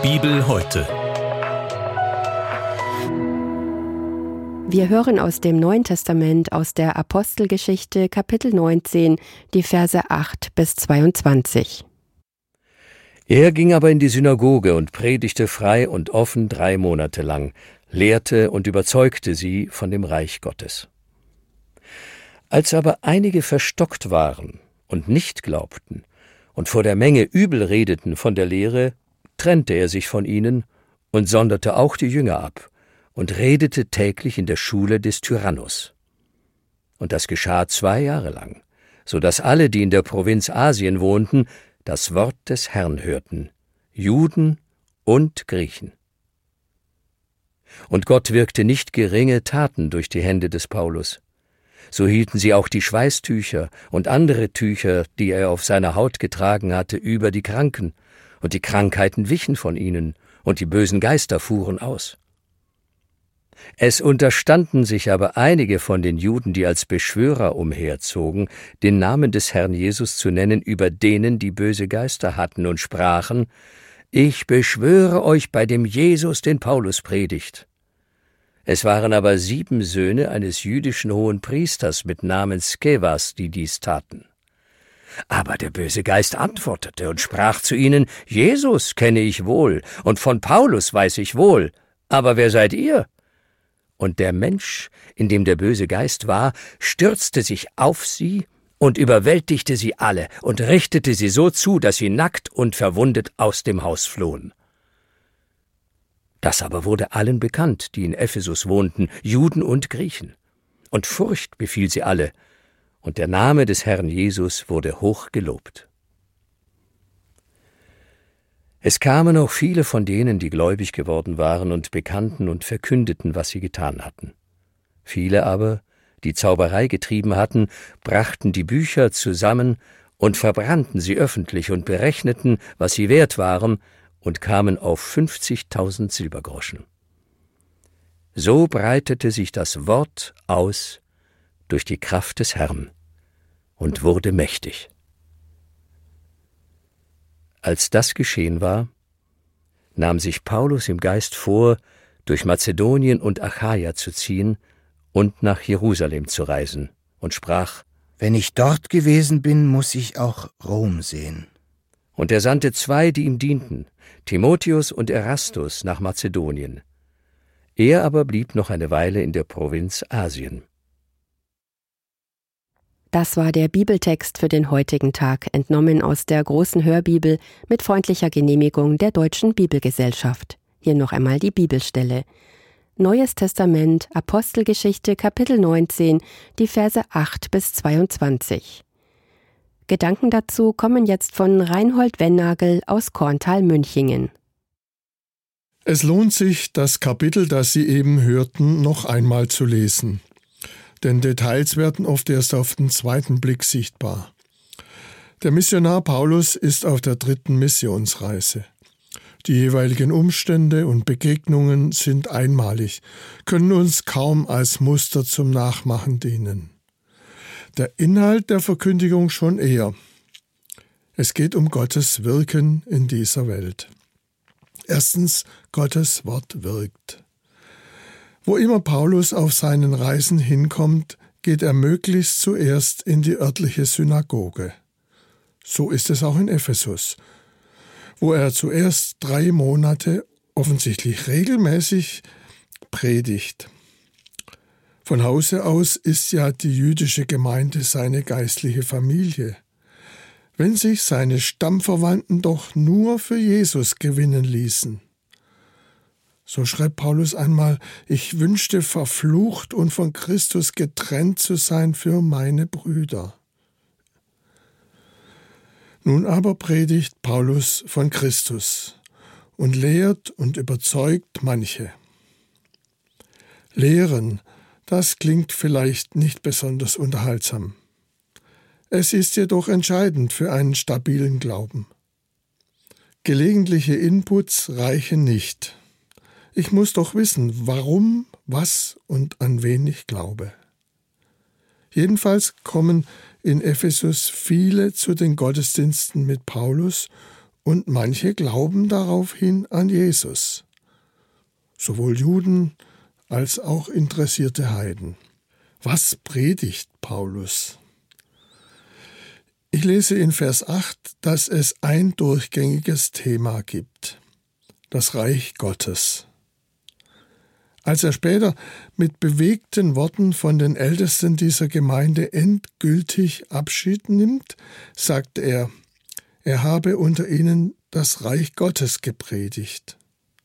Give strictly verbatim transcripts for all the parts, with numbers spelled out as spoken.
Bibel heute. Wir hören aus dem Neuen Testament, aus der Apostelgeschichte, Kapitel neunzehn, die Verse acht bis zweiundzwanzig. Er ging aber in die Synagoge und predigte frei und offen drei Monate lang, lehrte und überzeugte sie von dem Reich Gottes. Als aber einige verstockt waren und nicht glaubten und vor der Menge übel redeten von der Lehre, trennte er sich von ihnen und sonderte auch die Jünger ab und redete täglich in der Schule des Tyrannus. Und das geschah zwei Jahre lang, so dass alle, die in der Provinz Asien wohnten, das Wort des Herrn hörten, Juden und Griechen. Und Gott wirkte nicht geringe Taten durch die Hände des Paulus. So hielten sie auch die Schweißtücher und andere Tücher, die er auf seiner Haut getragen hatte, über die Kranken, und die Krankheiten wichen von ihnen, und die bösen Geister fuhren aus. Es unterstanden sich aber einige von den Juden, die als Beschwörer umherzogen, den Namen des Herrn Jesus zu nennen über denen, die böse Geister hatten, und sprachen: »Ich beschwöre euch bei dem Jesus, den Paulus predigt.« Es waren aber sieben Söhne eines jüdischen Hohenpriesters mit Namen Skevas, die dies taten. Aber der böse Geist antwortete und sprach zu ihnen: »Jesus kenne ich wohl, und von Paulus weiß ich wohl, aber wer seid ihr?« Und der Mensch, in dem der böse Geist war, stürzte sich auf sie und überwältigte sie alle und richtete sie so zu, dass sie nackt und verwundet aus dem Haus flohen. Das aber wurde allen bekannt, die in Ephesus wohnten, Juden und Griechen. Und Furcht befiel sie alle, und der Name des Herrn Jesus wurde hoch gelobt. Es kamen auch viele von denen, die gläubig geworden waren, und bekannten und verkündeten, was sie getan hatten. Viele aber, die Zauberei getrieben hatten, brachten die Bücher zusammen und verbrannten sie öffentlich und berechneten, was sie wert waren, und kamen auf fünfzigtausend Silbergroschen. So breitete sich das Wort aus durch die Kraft des Herrn und wurde mächtig. Als das geschehen war, nahm sich Paulus im Geist vor, durch Mazedonien und Achaia zu ziehen und nach Jerusalem zu reisen, und sprach: »Wenn ich dort gewesen bin, muss ich auch Rom sehen.« Und er sandte zwei, die ihm dienten, Timotheus und Erastus, nach Mazedonien. Er aber blieb noch eine Weile in der Provinz Asien. Das war der Bibeltext für den heutigen Tag, entnommen aus der Großen Hörbibel mit freundlicher Genehmigung der Deutschen Bibelgesellschaft. Hier noch einmal die Bibelstelle. Neues Testament, Apostelgeschichte, Kapitel neunzehn, die Verse acht bis zweiundzwanzig. Gedanken dazu kommen jetzt von Reinhold Wennagel aus Korntal-Münchingen. Es lohnt sich, das Kapitel, das Sie eben hörten, noch einmal zu lesen. Denn Details werden oft erst auf den zweiten Blick sichtbar. Der Missionar Paulus ist auf der dritten Missionsreise. Die jeweiligen Umstände und Begegnungen sind einmalig, können uns kaum als Muster zum Nachmachen dienen. Der Inhalt der Verkündigung schon eher. Es geht um Gottes Wirken in dieser Welt. Erstens, Gottes Wort wirkt. Wo immer Paulus auf seinen Reisen hinkommt, geht er möglichst zuerst in die örtliche Synagoge. So ist es auch in Ephesus, wo er zuerst drei Monate offensichtlich regelmäßig predigt. Von Hause aus ist ja die jüdische Gemeinde seine geistliche Familie. Wenn sich seine Stammverwandten doch nur für Jesus gewinnen ließen. So schreibt Paulus einmal: Ich wünschte, verflucht und von Christus getrennt zu sein für meine Brüder. Nun aber predigt Paulus von Christus und lehrt und überzeugt manche. Lehren, das klingt vielleicht nicht besonders unterhaltsam. Es ist jedoch entscheidend für einen stabilen Glauben. Gelegentliche Inputs reichen nicht. Ich muss doch wissen, warum, was und an wen ich glaube. Jedenfalls kommen in Ephesus viele zu den Gottesdiensten mit Paulus und manche glauben daraufhin an Jesus, sowohl Juden als auch interessierte Heiden. Was predigt Paulus? Ich lese in Vers acht, dass es ein durchgängiges Thema gibt: das Reich Gottes. Als er später mit bewegten Worten von den Ältesten dieser Gemeinde endgültig Abschied nimmt, sagt er, er habe unter ihnen das Reich Gottes gepredigt.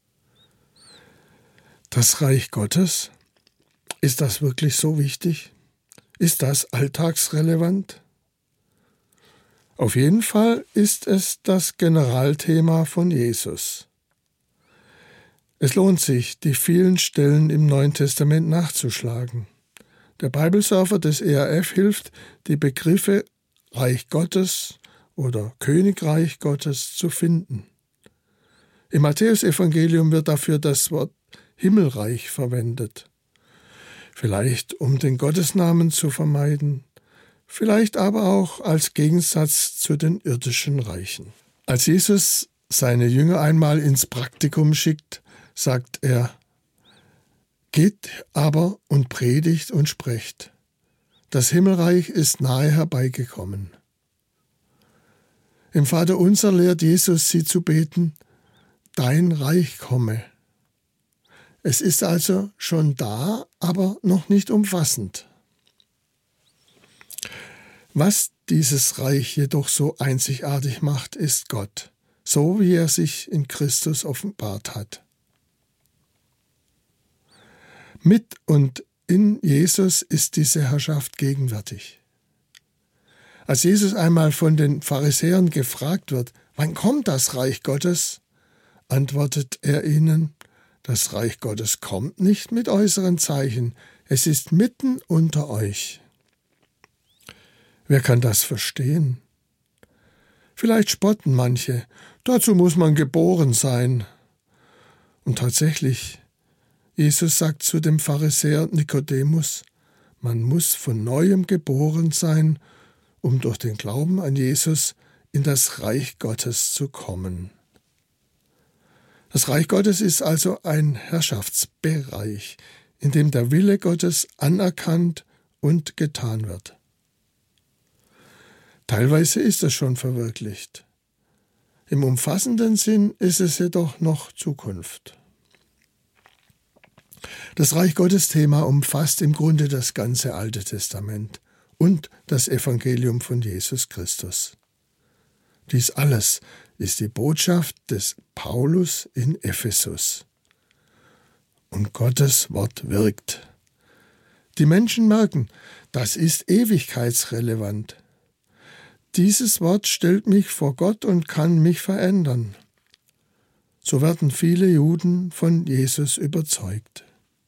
Das Reich Gottes? Ist das wirklich so wichtig? Ist das alltagsrelevant? Auf jeden Fall ist es das Generalthema von Jesus. Es lohnt sich, die vielen Stellen im Neuen Testament nachzuschlagen. Der Biblesurfer des E R F hilft, die Begriffe Reich Gottes oder Königreich Gottes zu finden. Im Matthäusevangelium wird dafür das Wort Himmelreich verwendet. Vielleicht um den Gottesnamen zu vermeiden, vielleicht aber auch als Gegensatz zu den irdischen Reichen. Als Jesus seine Jünger einmal ins Praktikum schickt, sagt er: Geht aber und predigt und sprecht. Das Himmelreich ist nahe herbeigekommen. Im Vaterunser lehrt Jesus sie zu beten: Dein Reich komme. Es ist also schon da, aber noch nicht umfassend. Was dieses Reich jedoch so einzigartig macht, ist Gott, so wie er sich in Christus offenbart hat. Mit und in Jesus ist diese Herrschaft gegenwärtig. Als Jesus einmal von den Pharisäern gefragt wird, wann kommt das Reich Gottes, antwortet er ihnen: Das Reich Gottes kommt nicht mit äußeren Zeichen, es ist mitten unter euch. Wer kann das verstehen? Vielleicht spotten manche, dazu muss man geboren sein. Und tatsächlich, Jesus sagt zu dem Pharisäer Nikodemus, man muss von Neuem geboren sein, um durch den Glauben an Jesus in das Reich Gottes zu kommen. Das Reich Gottes ist also ein Herrschaftsbereich, in dem der Wille Gottes anerkannt und getan wird. Teilweise ist es schon verwirklicht. Im umfassenden Sinn ist es jedoch noch Zukunft. Das Reich Gottes Thema umfasst im Grunde das ganze Alte Testament und das Evangelium von Jesus Christus. Dies alles ist die Botschaft des Paulus in Ephesus. Und Gottes Wort wirkt. Die Menschen merken, das ist ewigkeitsrelevant. Dieses Wort stellt mich vor Gott und kann mich verändern. So werden viele Juden von Jesus überzeugt.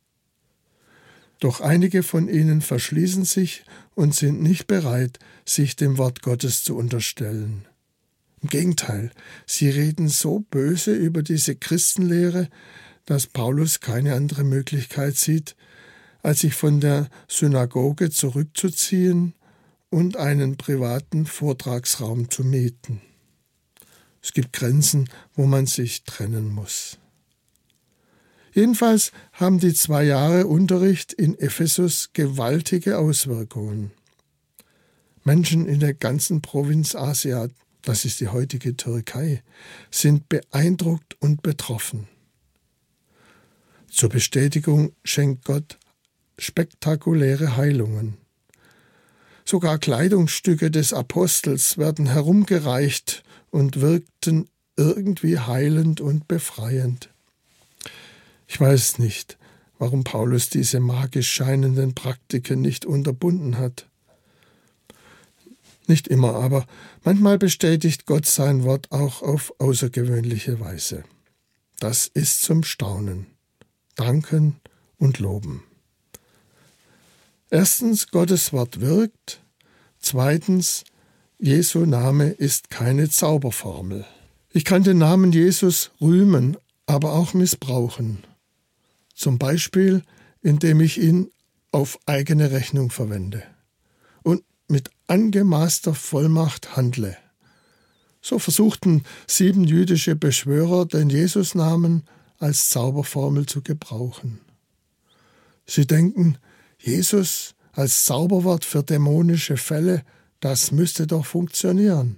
Doch einige von ihnen verschließen sich und sind nicht bereit, sich dem Wort Gottes zu unterstellen. Im Gegenteil, sie reden so böse über diese Christenlehre, dass Paulus keine andere Möglichkeit sieht, als sich von der Synagoge zurückzuziehen und einen privaten Vortragsraum zu mieten. Es gibt Grenzen, wo man sich trennen muss. Jedenfalls haben die zwei Jahre Unterricht in Ephesus gewaltige Auswirkungen. Menschen in der ganzen Provinz Asia, das ist die heutige Türkei, sind beeindruckt und betroffen. Zur Bestätigung schenkt Gott spektakuläre Heilungen. Sogar Kleidungsstücke des Apostels werden herumgereicht und wirkten irgendwie heilend und befreiend. Ich weiß nicht, warum Paulus diese magisch scheinenden Praktiken nicht unterbunden hat. Nicht immer, aber manchmal bestätigt Gott sein Wort auch auf außergewöhnliche Weise. Das ist zum Staunen, Danken und Loben. Erstens, Gottes Wort wirkt. Zweitens, Jesu Name ist keine Zauberformel. Ich kann den Namen Jesus rühmen, aber auch missbrauchen. Zum Beispiel, indem ich ihn auf eigene Rechnung verwende und mit angemaßter Vollmacht handle. So versuchten sieben jüdische Beschwörer, den Jesusnamen als Zauberformel zu gebrauchen. Sie denken, Jesus als Zauberwort für dämonische Fälle, das müsste doch funktionieren.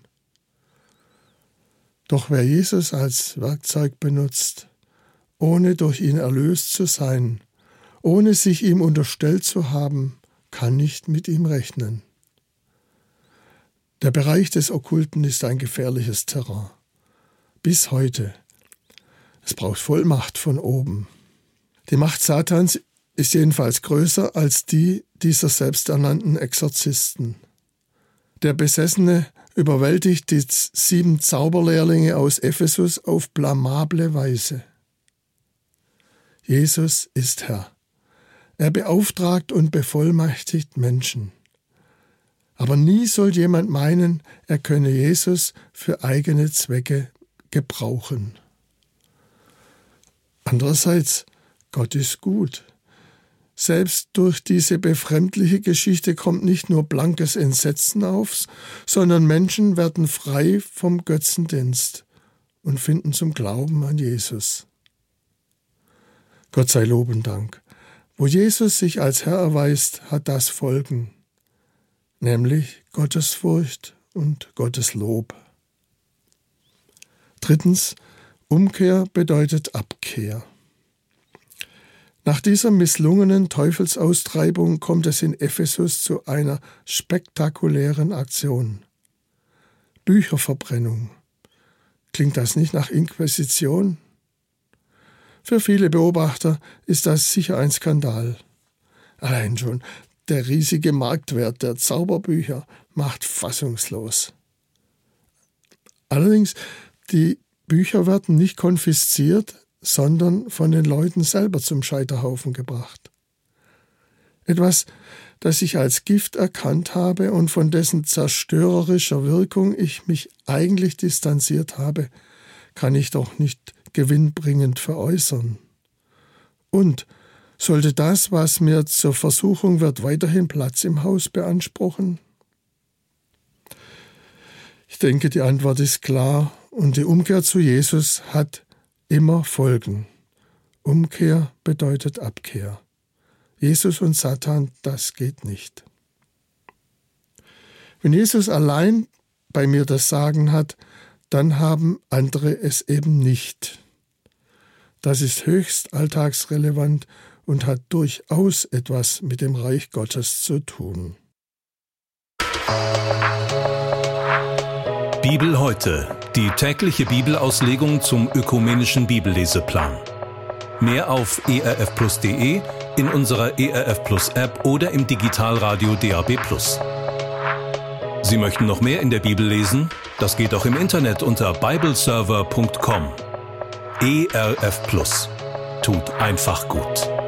Doch wer Jesus als Werkzeug benutzt, ohne durch ihn erlöst zu sein, ohne sich ihm unterstellt zu haben, kann nicht mit ihm rechnen. Der Bereich des Okkulten ist ein gefährliches Terrain. Bis heute. Es braucht Vollmacht von oben. Die Macht Satans ist jedenfalls größer als die dieser selbsternannten Exorzisten. Der Besessene überwältigt die sieben Zauberlehrlinge aus Ephesus auf blamable Weise. Jesus ist Herr. Er beauftragt und bevollmächtigt Menschen. Aber nie soll jemand meinen, er könne Jesus für eigene Zwecke gebrauchen. Andererseits, Gott ist gut. Selbst durch diese befremdliche Geschichte kommt nicht nur blankes Entsetzen auf, sondern Menschen werden frei vom Götzendienst und finden zum Glauben an Jesus. Gott sei Lob und Dank. Wo Jesus sich als Herr erweist, hat das Folgen, nämlich Gottesfurcht und Gottes Lob. Drittens, Umkehr bedeutet Abkehr. Nach dieser misslungenen Teufelsaustreibung kommt es in Ephesus zu einer spektakulären Aktion. Bücherverbrennung. Klingt das nicht nach Inquisition? Für viele Beobachter ist das sicher ein Skandal. Allein schon der riesige Marktwert der Zauberbücher macht fassungslos. Allerdings, die Bücher werden nicht konfisziert, sondern von den Leuten selber zum Scheiterhaufen gebracht. Etwas, das ich als Gift erkannt habe und von dessen zerstörerischer Wirkung ich mich eigentlich distanziert habe, kann ich doch nicht gewinnbringend veräußern. Und sollte das, was mir zur Versuchung wird, weiterhin Platz im Haus beanspruchen? Ich denke, die Antwort ist klar und die Umkehr zu Jesus hat immer Folgen. Umkehr bedeutet Abkehr. Jesus und Satan, das geht nicht. Wenn Jesus allein bei mir das Sagen hat, dann haben andere es eben nicht. Das ist höchst alltagsrelevant und hat durchaus etwas mit dem Reich Gottes zu tun. Bibel heute, die tägliche Bibelauslegung zum ökumenischen Bibelleseplan. Mehr auf e r f plus punkt d e, in unserer E R F Plus App oder im Digitalradio D A B plus. Sie möchten noch mehr in der Bibel lesen? Das geht auch im Internet unter bibleserver punkt com. E R F Plus. Tut einfach gut.